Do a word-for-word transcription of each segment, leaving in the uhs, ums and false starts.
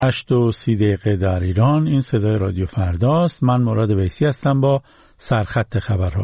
هشت و سی دقیقه در ایران. این صدای رادیو فرداست. من مراد ویسی هستم با سرخط خبرها.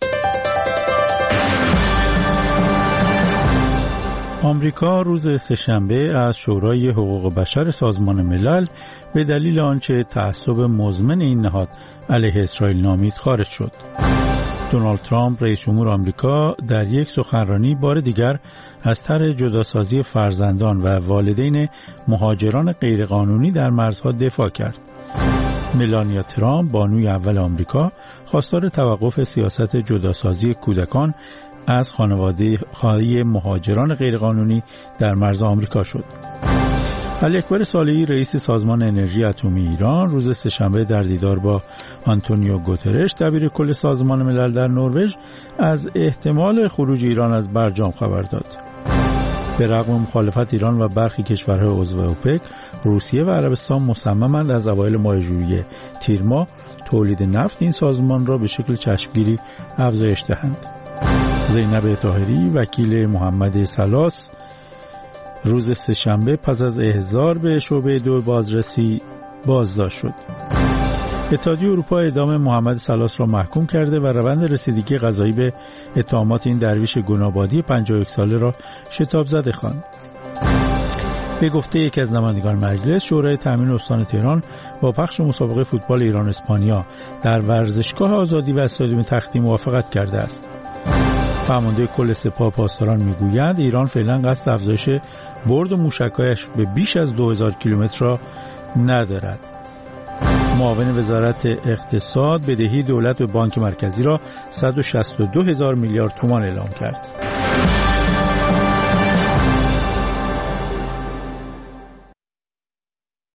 آمریکا روز سه‌شنبه از شورای حقوق بشر سازمان ملل به دلیل آنچه تعصب مزمن این نهاد علیه اسرائیل نامید خارج شد. دونالد ترامپ رئیس جمهور آمریکا در یک سخنرانی بار دیگر از طرح جداسازی فرزندان و والدین مهاجران غیرقانونی در مرزها دفاع کرد. ملانیا ترامپ بانوی اول آمریکا خواستار توقف سیاست جداسازی کودکان از خانواده خواهی مهاجران غیرقانونی در مرز آمریکا شد. علی اکبر صالحی رئیس سازمان انرژی اتمی ایران روز سه‌شنبه در دیدار با آنتونیو گوترش دبیر کل سازمان ملل در نروژ از احتمال خروج ایران از برجام خبر داد. به رغم مخالفت ایران و برخی کشورهای عضو اوپک، روسیه و عربستان مصممند از اوایل ماه ژوئیه تیر ماه تولید نفت این سازمان را به شکل چشمگیری افزایش دهند. زینب طاهری وکیل محمد سلاس روز سه‌شنبه پس از احضار به شعبه دو بازرسی بازداشت شد. اتحادیه اروپا اعدام محمد سلاس را محکوم کرده و روند رسیدگی قضایی به اتهامات این درویش گناه‌بادی پنجاه و یک ساله را شتاب زده خواند. به گفته یکی از نمایندگان مجلس، شورای تامین استان تهران با پخش مسابقه فوتبال ایران اسپانیا در ورزشگاه آزادی و استادیوم تختی موافقت کرده است. فرمانده کل سپاه پاسداران میگوید ایران فعلا قصد افزایش برد و موشک‌هایش به بیش از دو هزار کیلومتر را ندارد. معاون وزارت اقتصاد بدهی دولت به بانک مرکزی را صد و شصت و دو هزار میلیارد تومان اعلام کرد.